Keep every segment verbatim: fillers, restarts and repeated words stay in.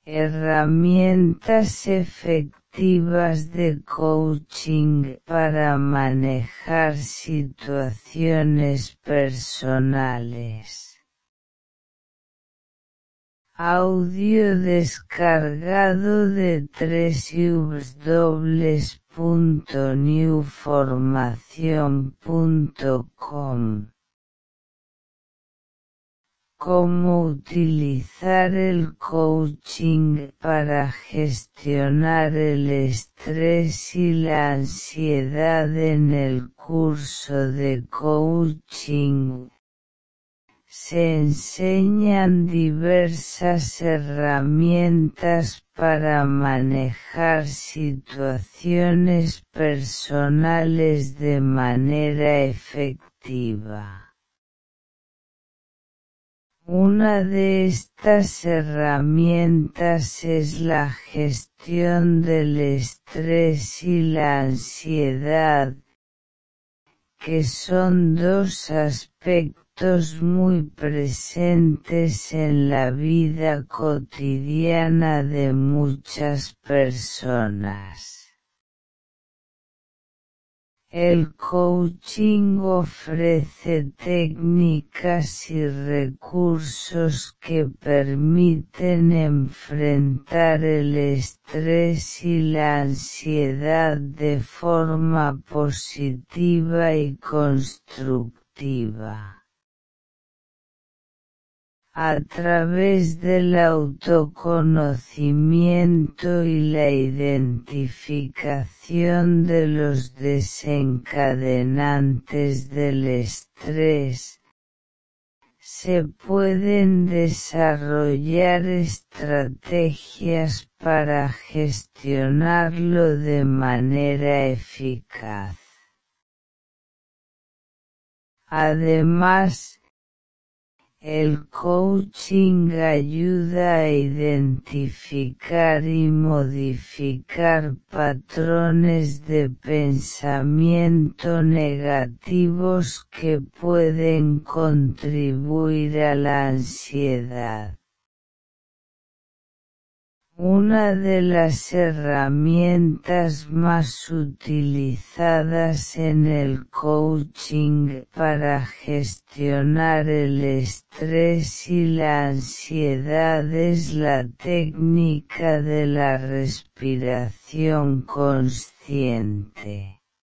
Herramientas efectivas de coaching para manejar situaciones personales. Audio descargado de doble u doble u doble u punto new formación punto com. Cómo utilizar el coaching para gestionar el estrés y la ansiedad en el curso de coaching. Se enseñan diversas herramientas para manejar situaciones personales de manera efectiva. Una de estas herramientas es la gestión del estrés y la ansiedad, que son dos aspectos muy presentes en la vida cotidiana de muchas personas. El coaching ofrece técnicas y recursos que permiten enfrentar el estrés y la ansiedad de forma positiva y constructiva. A través del autoconocimiento y la identificación de los desencadenantes del estrés, se pueden desarrollar estrategias para gestionarlo de manera eficaz. Además, el coaching ayuda a identificar y modificar patrones de pensamiento negativos que pueden contribuir a la ansiedad. Una de las herramientas más utilizadas en el coaching para gestionar el estrés y la ansiedad es la técnica de la respiración consciente.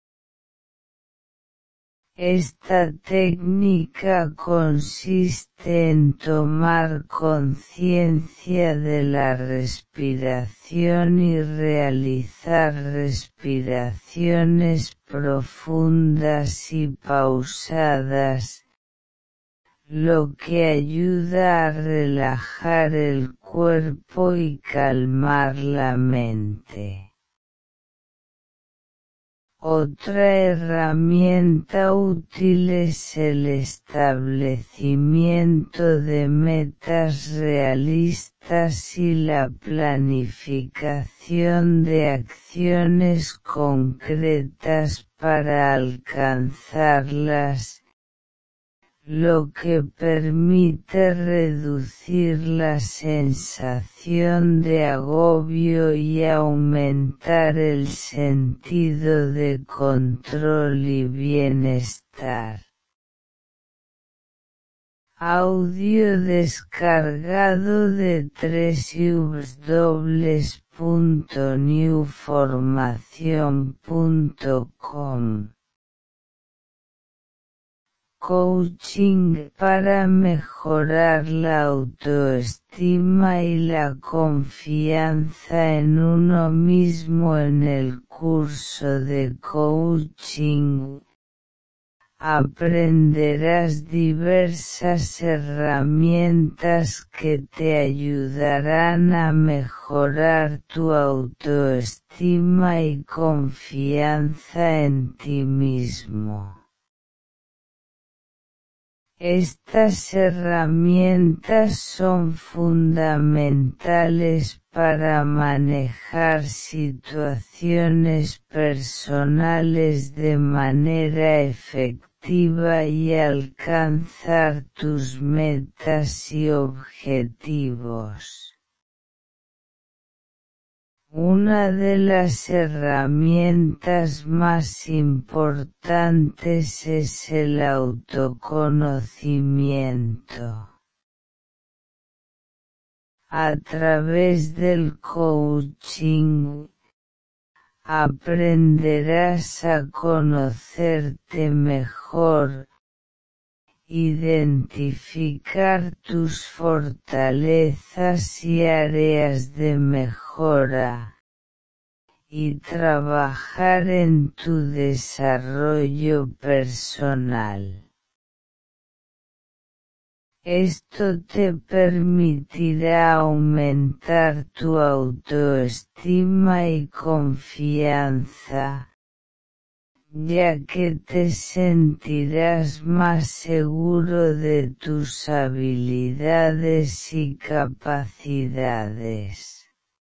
Esta técnica consiste en tomar conciencia de la respiración y realizar respiraciones profundas y pausadas, lo que ayuda a relajar el cuerpo y calmar la mente. Otra herramienta útil es el establecimiento de metas realistas y la planificación de acciones concretas para alcanzarlas, lo que permite reducir la sensación de agobio y aumentar el sentido de control y bienestar. Audio descargado de doble u doble u doble u punto new formación punto com. Coaching para mejorar la autoestima y la confianza en uno mismo. En el curso de coaching aprenderás diversas herramientas que te ayudarán a mejorar tu autoestima y confianza en ti mismo. Estas herramientas son fundamentales para manejar situaciones personales de manera efectiva y alcanzar tus metas y objetivos. Una de las herramientas más importantes es el autoconocimiento. A través del coaching, aprenderás a conocerte mejor, identificar tus fortalezas y áreas de mejora, y trabajar en tu desarrollo personal. Esto te permitirá aumentar tu autoestima y confianza, ya que te sentirás más seguro de tus habilidades y capacidades.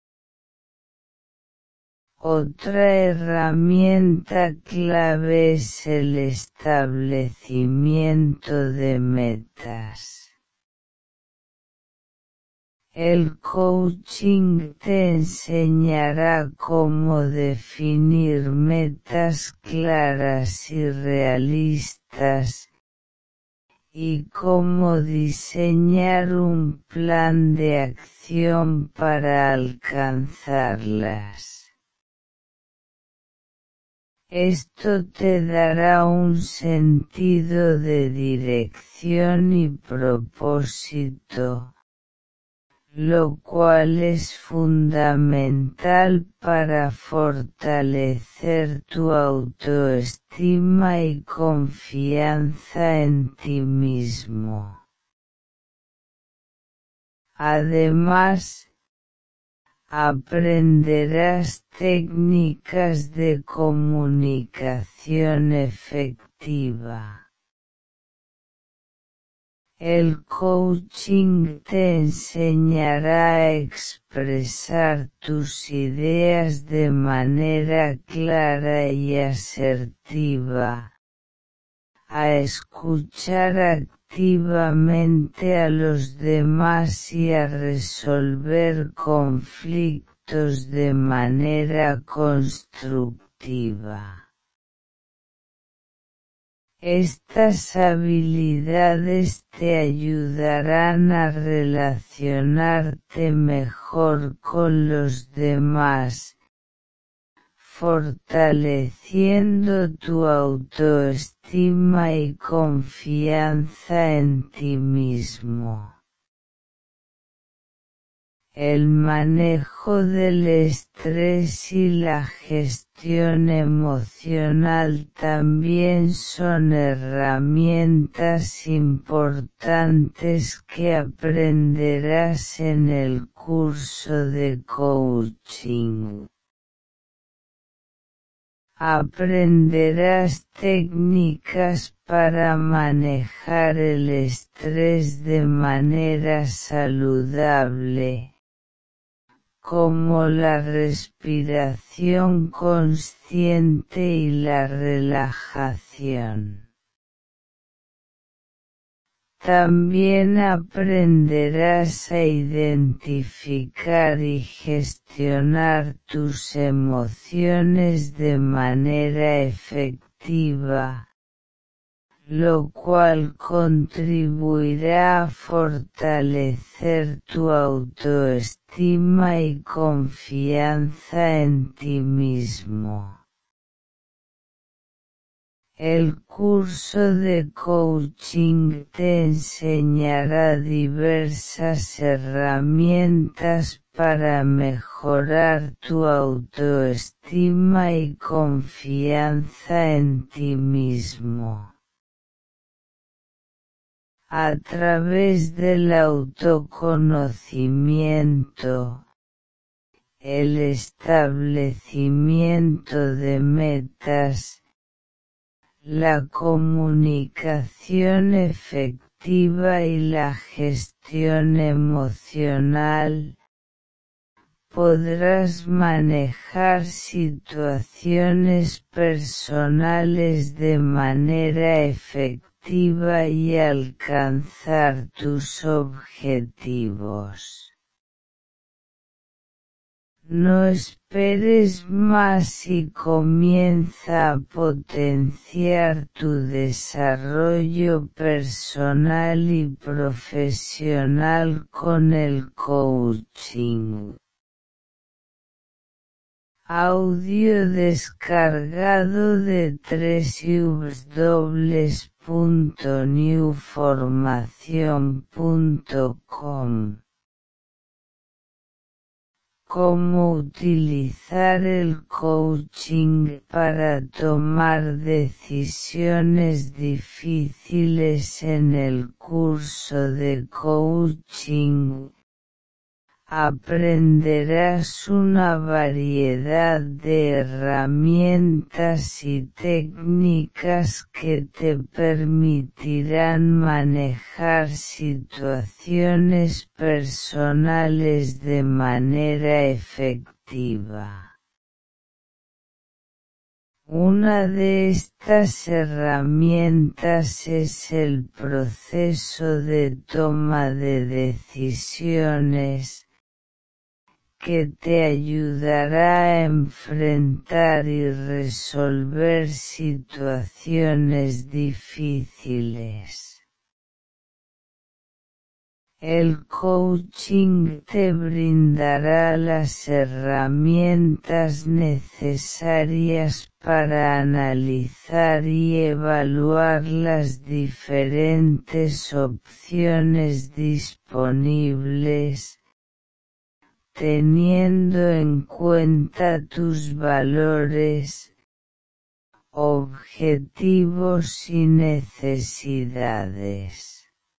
Otra herramienta clave es el establecimiento de metas. El coaching te enseñará cómo definir metas claras y realistas, y cómo diseñar un plan de acción para alcanzarlas. Esto te dará un sentido de dirección y propósito, lo cual es fundamental para fortalecer tu autoestima y confianza en ti mismo. Además, aprenderás técnicas de comunicación efectiva. El coaching te enseñará a expresar tus ideas de manera clara y asertiva, a escuchar activamente a los demás y a resolver conflictos de manera constructiva. Estas habilidades te ayudarán a relacionarte mejor con los demás, fortaleciendo tu autoestima y confianza en ti mismo. El manejo del estrés y la gestión emocional también son herramientas importantes que aprenderás en el curso de coaching. Aprenderás técnicas para manejar el estrés de manera saludable, como la respiración consciente y la relajación. También aprenderás a identificar y gestionar tus emociones de manera efectiva, lo cual contribuirá a fortalecer tu autoestima y confianza en ti mismo. El curso de coaching te enseñará diversas herramientas para mejorar tu autoestima y confianza en ti mismo. A través del autoconocimiento, el establecimiento de metas, la comunicación efectiva y la gestión emocional, podrás manejar situaciones personales de manera efectiva y alcanzar tus objetivos. No esperes más y comienza a potenciar tu desarrollo personal y profesional con el coaching. Audio descargado de doble u doble u doble u punto new formación punto com. Cómo utilizar el coaching para tomar decisiones difíciles en el curso de coaching. Aprenderás una variedad de herramientas y técnicas que te permitirán manejar situaciones personales de manera efectiva. Una de estas herramientas es el proceso de toma de decisiones, que te ayudará a enfrentar y resolver situaciones difíciles. El coaching te brindará las herramientas necesarias para analizar y evaluar las diferentes opciones disponibles, teniendo en cuenta tus valores, objetivos y necesidades.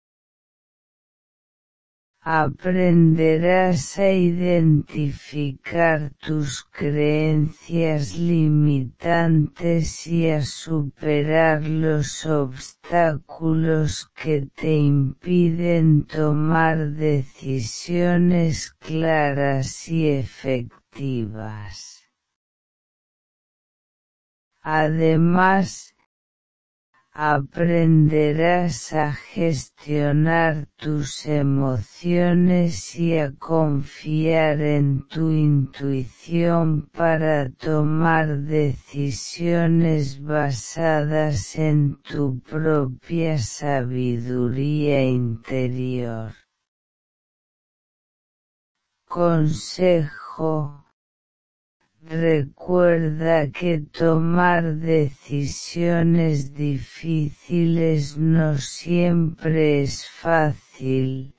Aprenderás a identificar tus creencias limitantes y a superar los obstáculos que te impiden tomar decisiones claras y efectivas. Además, aprenderás a gestionar tus emociones y a confiar en tu intuición para tomar decisiones basadas en tu propia sabiduría interior. Consejo: recuerda que tomar decisiones difíciles no siempre es fácil,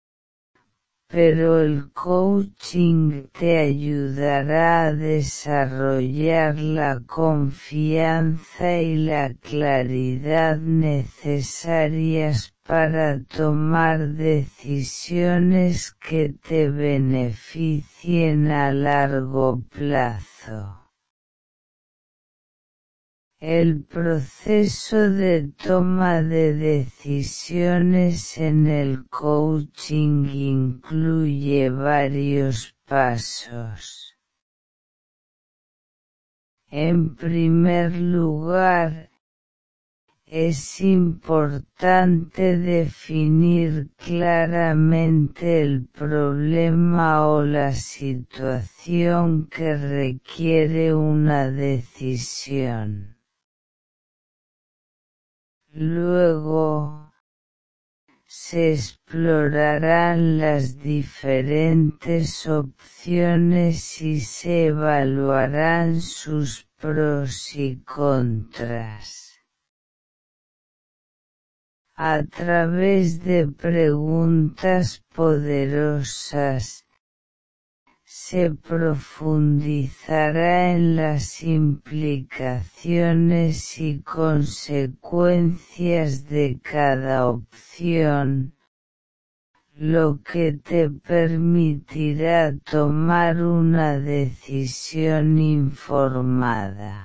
pero el coaching te ayudará a desarrollar la confianza y la claridad necesarias para tomar decisiones que te beneficien a largo plazo. El proceso de toma de decisiones en el coaching incluye varios pasos. En primer lugar, es importante definir claramente el problema o la situación que requiere una decisión. Luego, se explorarán las diferentes opciones y se evaluarán sus pros y contras. A través de preguntas poderosas, se profundizará en las implicaciones y consecuencias de cada opción, lo que te permitirá tomar una decisión informada.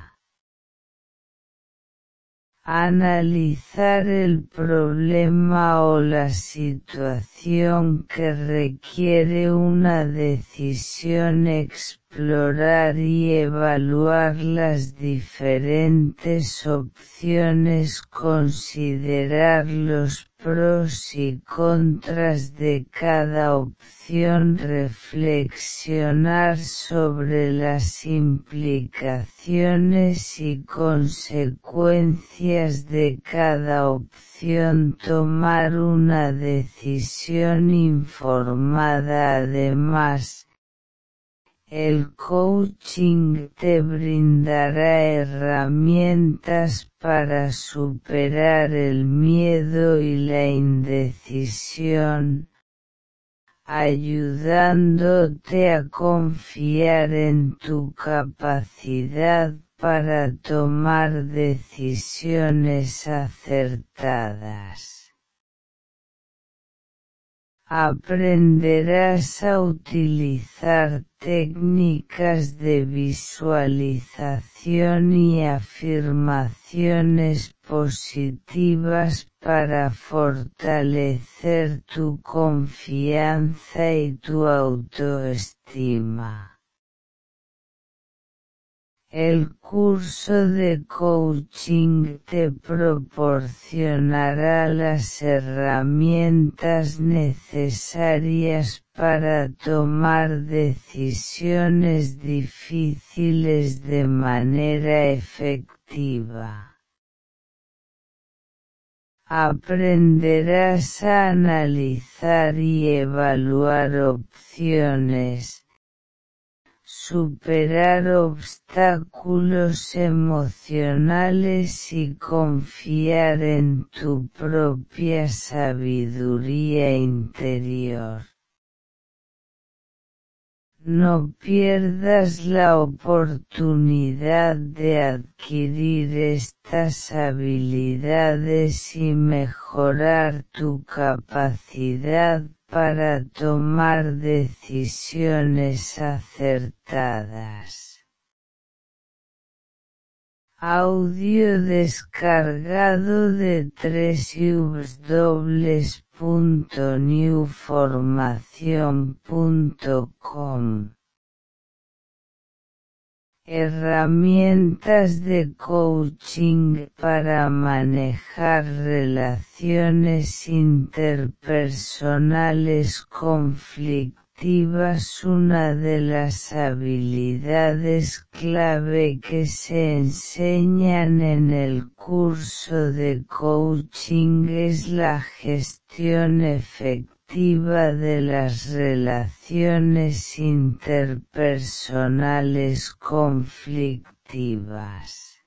Analizar el problema o la situación que requiere una decisión, explorar y evaluar las diferentes opciones, considerar los pros y contras de cada opción, reflexionar sobre las implicaciones y consecuencias de cada opción, tomar una decisión informada. Además, el coaching te brindará herramientas para superar el miedo y la indecisión, ayudándote a confiar en tu capacidad para tomar decisiones acertadas. Aprenderás a utilizar técnicas de visualización y afirmaciones positivas para fortalecer tu confianza y tu autoestima. El curso de coaching te proporcionará las herramientas necesarias para tomar decisiones difíciles de manera efectiva. Aprenderás a analizar y evaluar opciones, superar obstáculos emocionales y confiar en tu propia sabiduría interior. No pierdas la oportunidad de adquirir estas habilidades y mejorar tu capacidad para tomar decisiones acertadas. Audio descargado de w w w punto new formación punto com. Herramientas de coaching para manejar relaciones interpersonales conflictivas. Una de las habilidades clave que se enseñan en el curso de coaching es la gestión efectiva de las relaciones interpersonales conflictivas.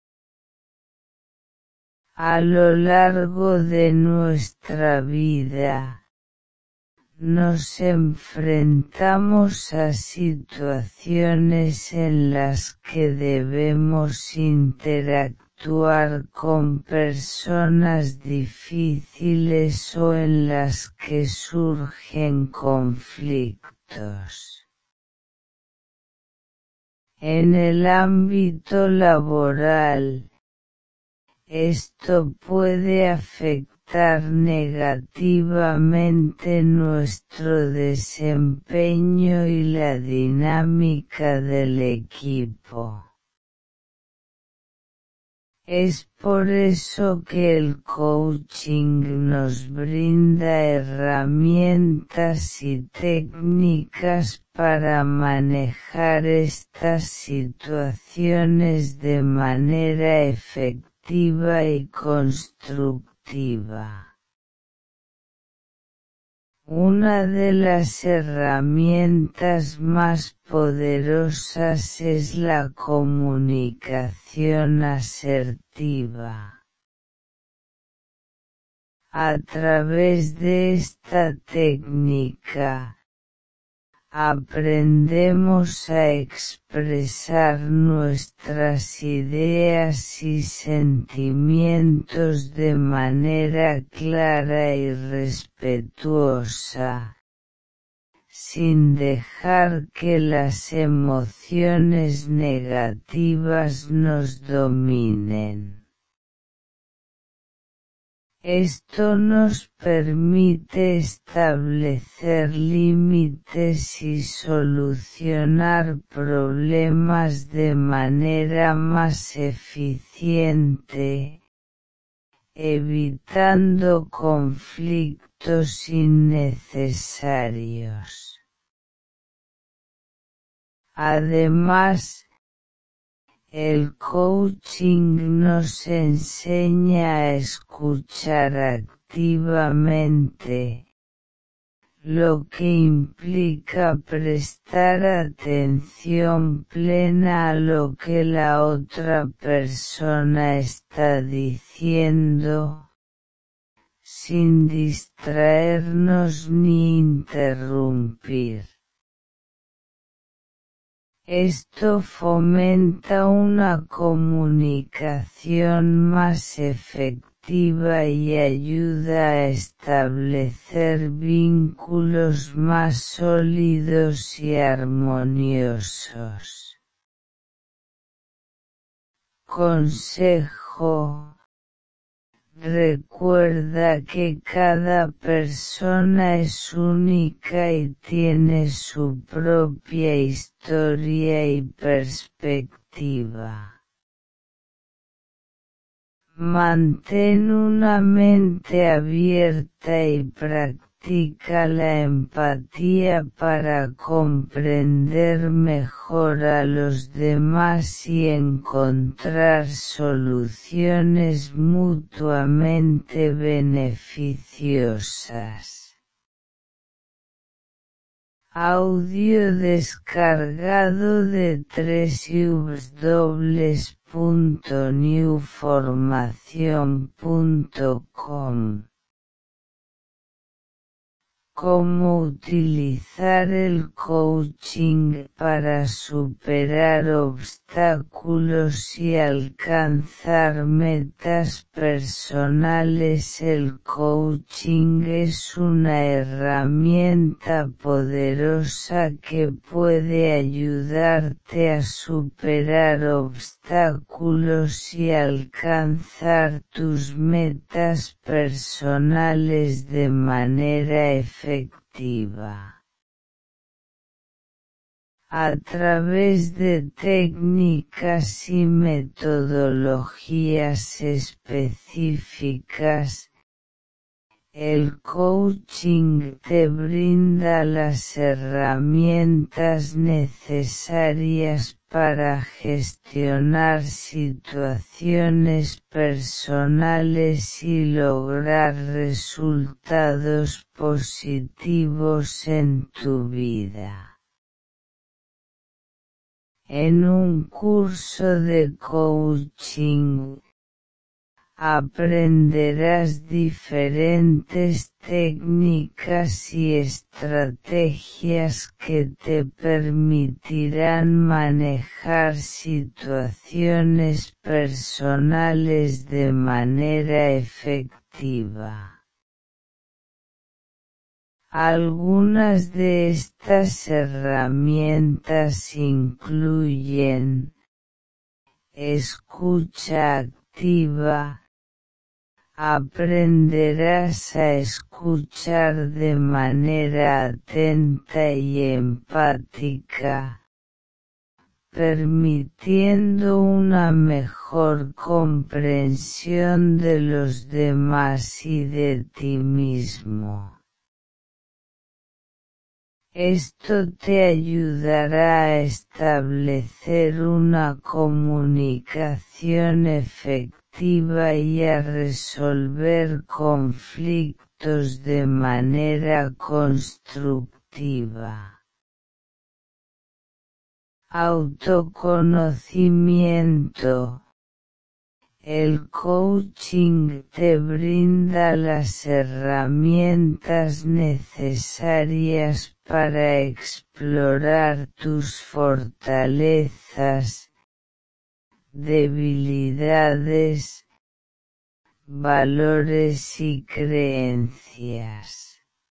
A lo largo de nuestra vida, nos enfrentamos a situaciones en las que debemos interactuar con personas difíciles o en las que surgen conflictos. En el ámbito laboral, esto puede afectar negativamente nuestro desempeño y la dinámica del equipo. Es por eso que el coaching nos brinda herramientas y técnicas para manejar estas situaciones de manera efectiva y constructiva. Una de las herramientas más poderosas es la comunicación asertiva. A través de esta técnica, aprendemos a expresar nuestras ideas y sentimientos de manera clara y respetuosa, sin dejar que las emociones negativas nos dominen. Esto nos permite establecer límites y solucionar problemas de manera más eficiente, evitando conflictos innecesarios. Además, el coaching nos enseña a escuchar activamente, lo que implica prestar atención plena a lo que la otra persona está diciendo, sin distraernos ni interrumpir. Esto fomenta una comunicación más efectiva y ayuda a establecer vínculos más sólidos y armoniosos. Consejo: recuerda que cada persona es única y tiene su propia historia y perspectiva. Mantén una mente abierta y practica la empatía para comprender mejor a los demás y encontrar soluciones mutuamente beneficiosas. Audio descargado de doble u doble u doble u punto new formación punto com. Cómo utilizar el coaching para superar obstáculos y alcanzar metas personales. El coaching es una herramienta poderosa que puede ayudarte a superar obstáculos y alcanzar tus metas personales de manera efectiva. efectiva. A través de técnicas y metodologías específicas, el coaching te brinda las herramientas necesarias para gestionar situaciones personales y lograr resultados positivos en tu vida. En un curso de coaching, aprenderás diferentes técnicas y estrategias que te permitirán manejar situaciones personales de manera efectiva. Algunas de estas herramientas incluyen: escucha activa. Aprenderás a escuchar de manera atenta y empática, permitiendo una mejor comprensión de los demás y de ti mismo. Esto te ayudará a establecer una comunicación efectiva y a resolver conflictos de manera constructiva. Autoconocimiento. El coaching te brinda las herramientas necesarias para explorar tus fortalezas, debilidades, valores y creencias.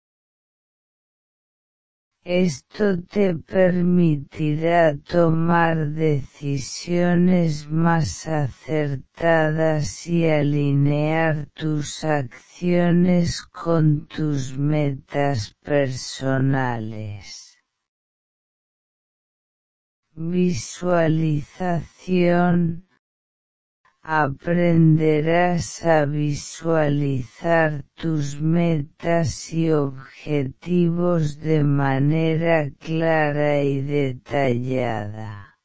Esto te permitirá tomar decisiones más acertadas y alinear tus acciones con tus metas personales. Visualización. Aprenderás a visualizar tus metas y objetivos de manera clara y detallada.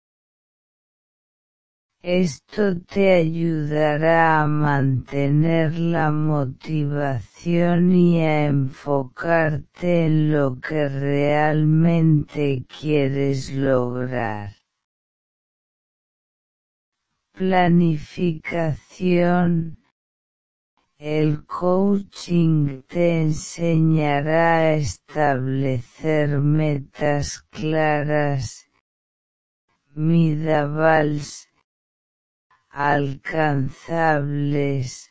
Esto te ayudará a mantener la motivación y a enfocarte en lo que realmente quieres lograr. Planificación. El coaching te enseñará a establecer metas claras, medibles, alcanzables,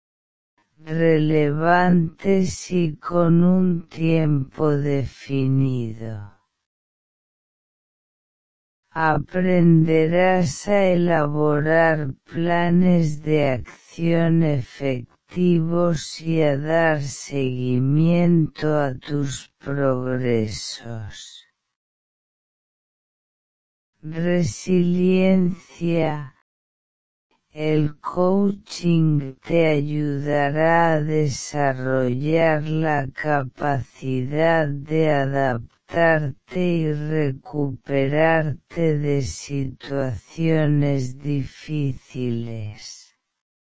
relevantes y con un tiempo definido. Aprenderás a elaborar planes de acción efectivos y a dar seguimiento a tus progresos. Resiliencia. El coaching te ayudará a desarrollar la capacidad de adaptarte y recuperarte de situaciones difíciles.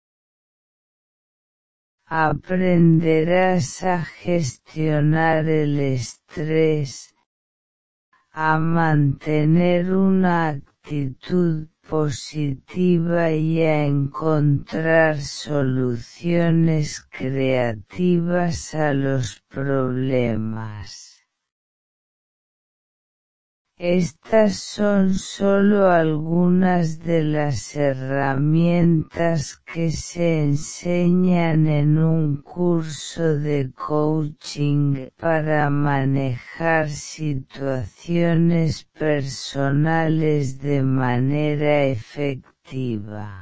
Aprenderás a gestionar el estrés, a mantener una actitud positiva y a encontrar soluciones creativas a los problemas. Estas son solo algunas de las herramientas que se enseñan en un curso de coaching para manejar situaciones personales de manera efectiva.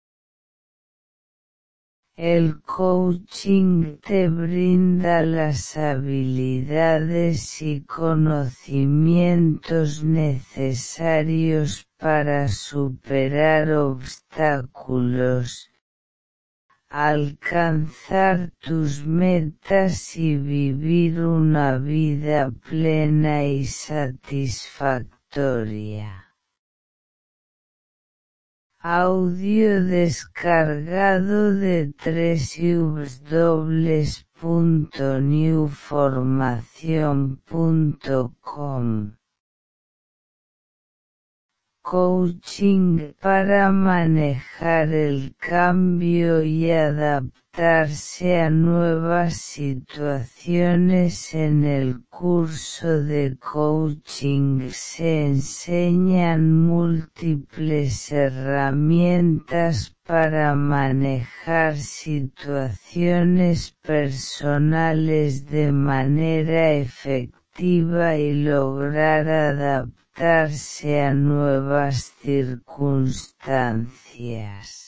El coaching te brinda las habilidades y conocimientos necesarios para superar obstáculos, alcanzar tus metas y vivir una vida plena y satisfactoria. Audio descargado de doble u doble u doble u punto new formación punto com. Coaching para manejar el cambio y adaptarse a nuevas situaciones. En el curso de coaching se enseñan múltiples herramientas para manejar situaciones personales de manera efectiva y lograr adaptarse a nuevas circunstancias.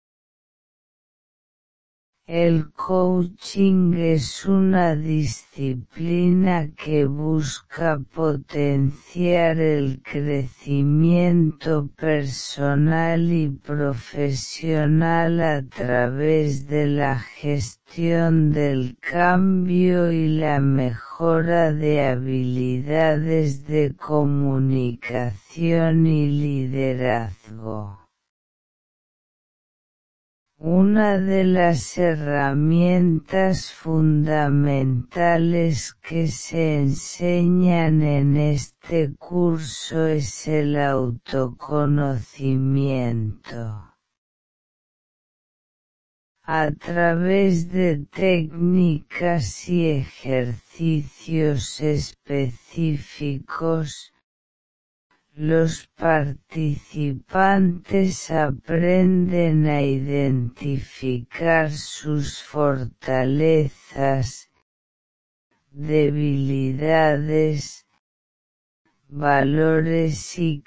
El coaching es una disciplina que busca potenciar el crecimiento personal y profesional a través de la gestión del cambio y la mejora de habilidades de comunicación y liderazgo. Una de las herramientas fundamentales que se enseñan en este curso es el autoconocimiento. A través de técnicas y ejercicios específicos, los participantes aprenden a identificar sus fortalezas, debilidades, valores y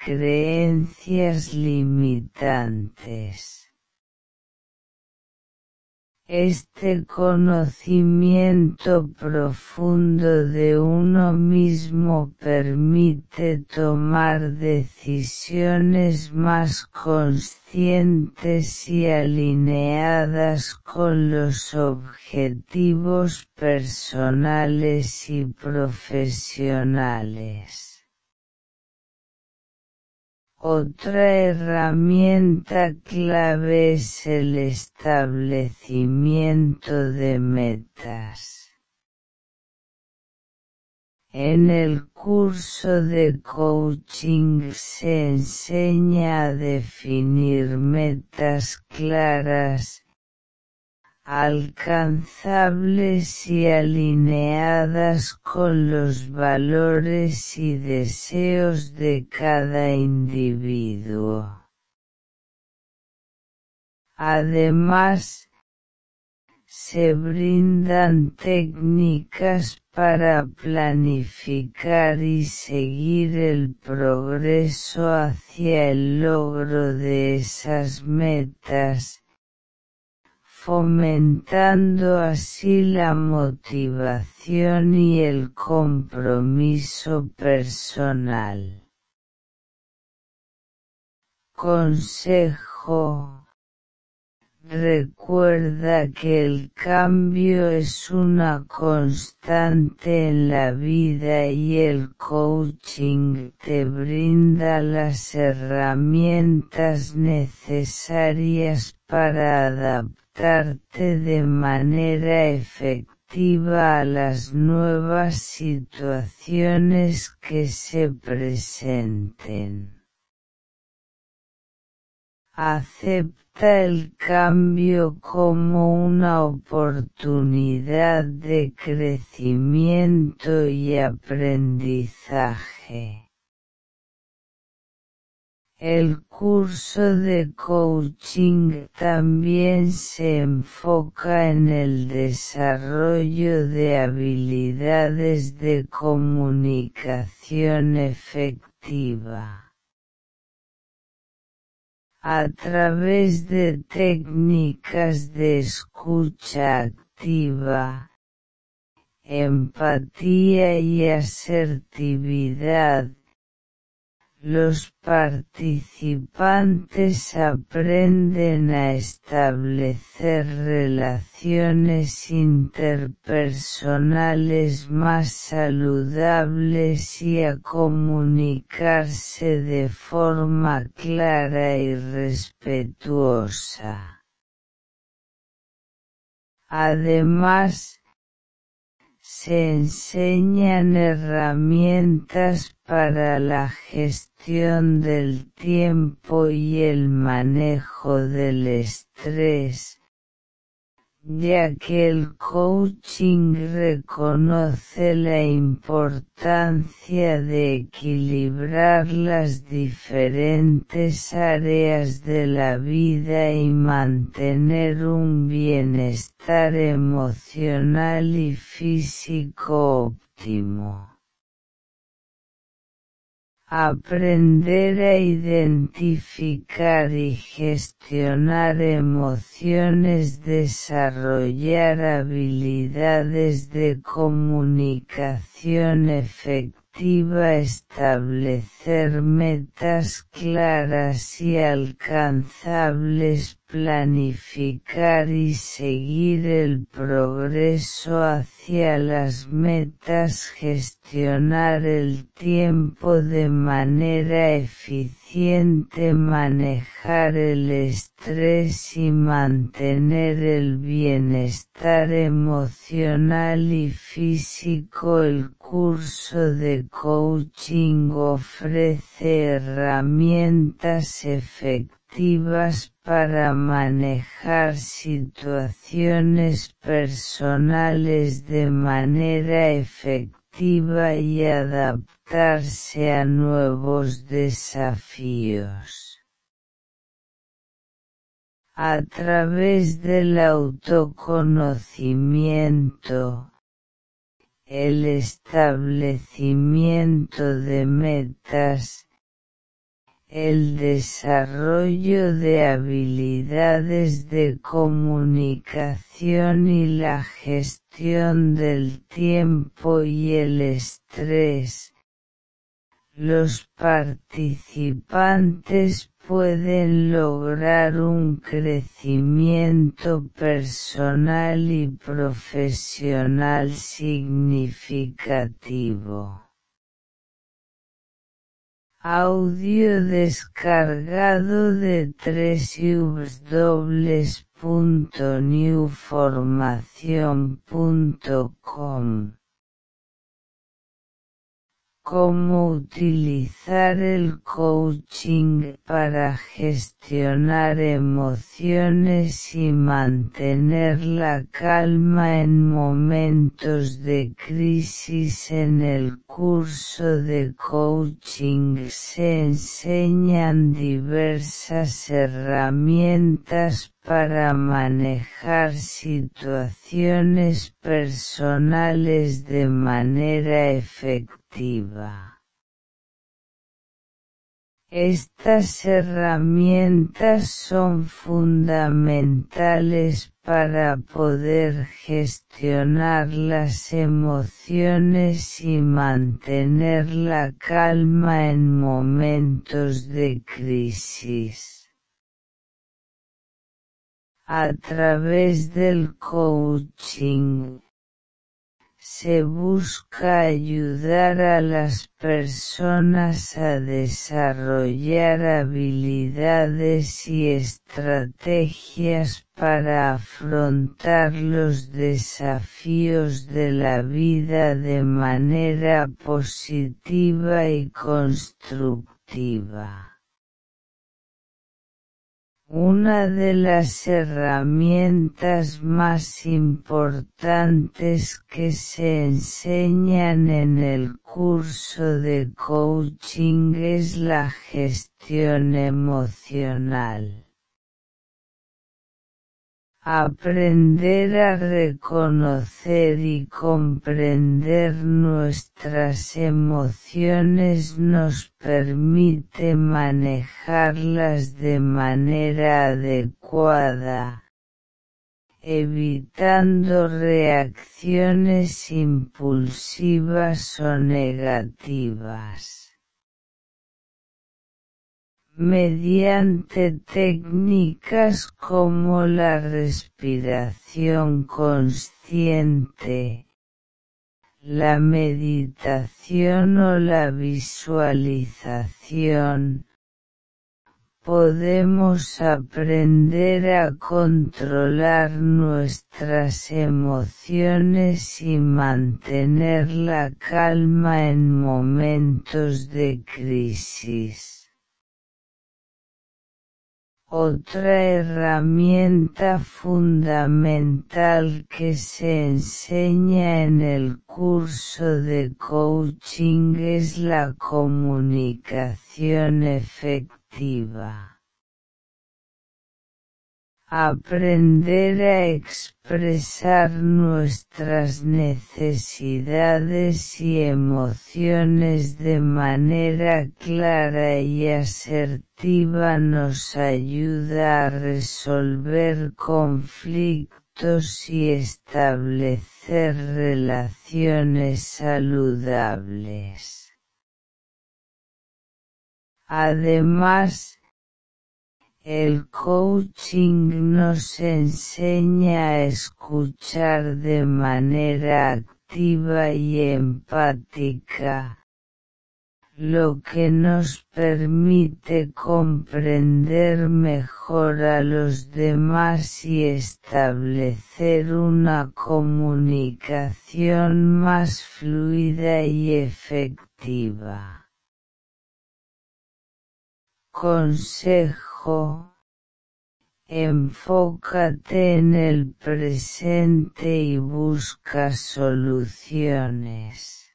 creencias limitantes. Este conocimiento profundo de uno mismo permite tomar decisiones más conscientes y alineadas con los objetivos personales y profesionales. Otra herramienta clave es el establecimiento de metas. En el curso de coaching se enseña a definir metas claras, alcanzables y alineadas con los valores y deseos de cada individuo. Además, se brindan técnicas para planificar y seguir el progreso hacia el logro de esas metas, fomentando así la motivación y el compromiso personal. Consejo: recuerda que el cambio es una constante en la vida y el coaching te brinda las herramientas necesarias para adaptarte de manera efectiva a las nuevas situaciones que se presenten. Acepta el cambio como una oportunidad de crecimiento y aprendizaje. El curso de coaching también se enfoca en el desarrollo de habilidades de comunicación efectiva. A través de técnicas de escucha activa, empatía y asertividad, los participantes aprenden a establecer relaciones interpersonales más saludables y a comunicarse de forma clara y respetuosa. Además, se enseñan herramientas para la gestión del tiempo y el manejo del estrés, ya que el coaching reconoce la importancia de equilibrar las diferentes áreas de la vida y mantener un bienestar emocional y físico óptimo. Aprender a identificar y gestionar emociones, desarrollar habilidades de comunicación efectiva, establecer metas claras y alcanzables, planificar y seguir el progreso hacia las metas, gestionar el tiempo de manera eficiente, manejar el estrés y mantener el bienestar emocional y físico. El curso de coaching ofrece herramientas efectivas para manejar situaciones personales de manera efectiva y adaptarse a nuevos desafíos. A través del autoconocimiento, el establecimiento de metas, el desarrollo de habilidades de comunicación y la gestión del tiempo y el estrés. Los participantes pueden lograr un crecimiento personal y profesional significativo. Audio descargado de doble u doble u doble u punto new formación punto com. Cómo utilizar el coaching para gestionar emociones y mantener la calma en momentos de crisis. En el curso de coaching se enseñan diversas herramientas para manejar situaciones personales de manera efectiva. Estas herramientas son fundamentales para poder gestionar las emociones y mantener la calma en momentos de crisis. A través del coaching, se busca ayudar a las personas a desarrollar habilidades y estrategias para afrontar los desafíos de la vida de manera positiva y constructiva. Una de las herramientas más importantes que se enseñan en el curso de coaching es la gestión emocional. Aprender a reconocer y comprender nuestras emociones nos permite manejarlas de manera adecuada, evitando reacciones impulsivas o negativas. Mediante técnicas como la respiración consciente, la meditación o la visualización, podemos aprender a controlar nuestras emociones y mantener la calma en momentos de crisis. Otra herramienta fundamental que se enseña en el curso de coaching es la comunicación efectiva. Aprender a expresar nuestras necesidades y emociones de manera clara y asertiva nos ayuda a resolver conflictos y establecer relaciones saludables. Además, el coaching nos enseña a escuchar de manera activa y empática, lo que nos permite comprender mejor a los demás y establecer una comunicación más fluida y efectiva. Consejo: enfócate en el presente y busca soluciones.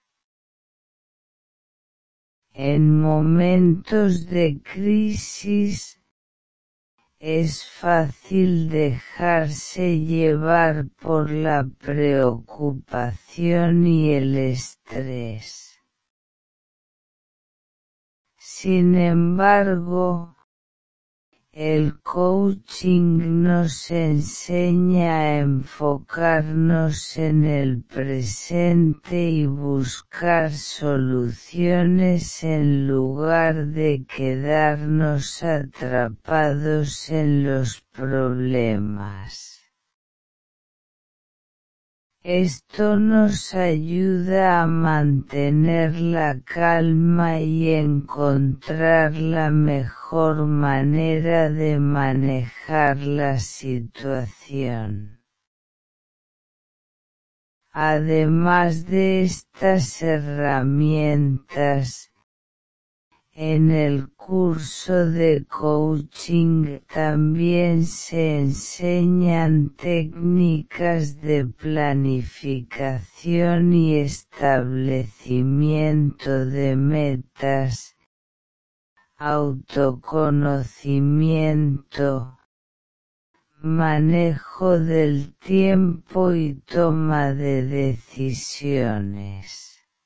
En momentos de crisis, es fácil dejarse llevar por la preocupación y el estrés. Sin embargo, el coaching nos enseña a enfocarnos en el presente y buscar soluciones en lugar de quedarnos atrapados en los problemas. Esto nos ayuda a mantener la calma y encontrar la mejor manera de manejar la situación. Además de estas herramientas, en el curso de coaching también se enseñan técnicas de planificación y establecimiento de metas, autoconocimiento, manejo del tiempo y toma de decisiones.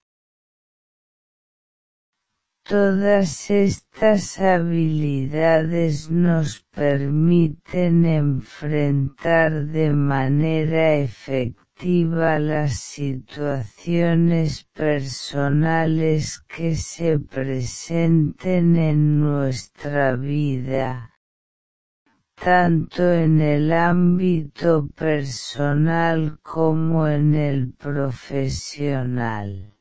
Todas estas habilidades nos permiten enfrentar de manera efectiva las situaciones personales que se presenten en nuestra vida, tanto en el ámbito personal como en el profesional.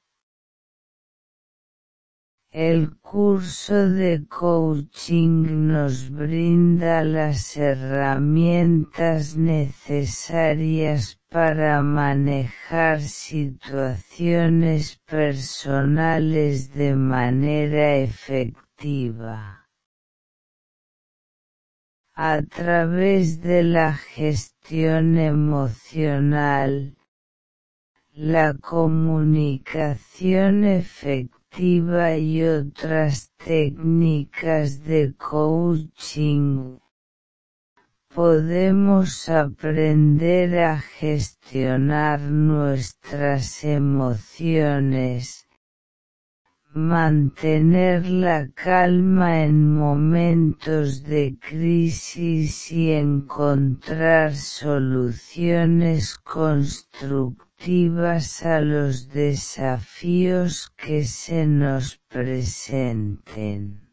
El curso de coaching nos brinda las herramientas necesarias para manejar situaciones personales de manera efectiva. A través de la gestión emocional, la comunicación efectiva y otras técnicas de coaching, podemos aprender a gestionar nuestras emociones, mantener la calma en momentos de crisis y encontrar soluciones constructivas a los desafíos que se nos presenten.